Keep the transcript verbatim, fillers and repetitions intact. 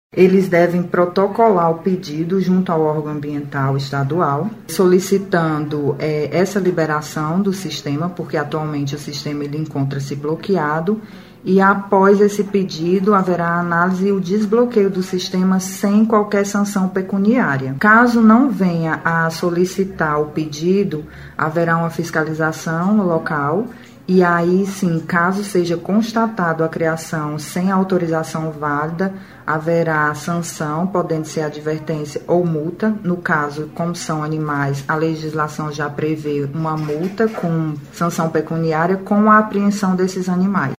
Eles devem protocolar o pedido junto ao órgão ambiental estadual, solicitando é, essa liberação do sistema, porque atualmente o sistema ele encontra-se bloqueado, e após esse pedido haverá análise e o desbloqueio do sistema sem qualquer sanção pecuniária. Caso não venha a solicitar o pedido, haverá uma fiscalização no local. E aí, sim, caso seja constatado a criação sem autorização válida, haverá sanção, podendo ser advertência ou multa. No caso, como são animais, a legislação já prevê uma multa com sanção pecuniária com a apreensão desses animais.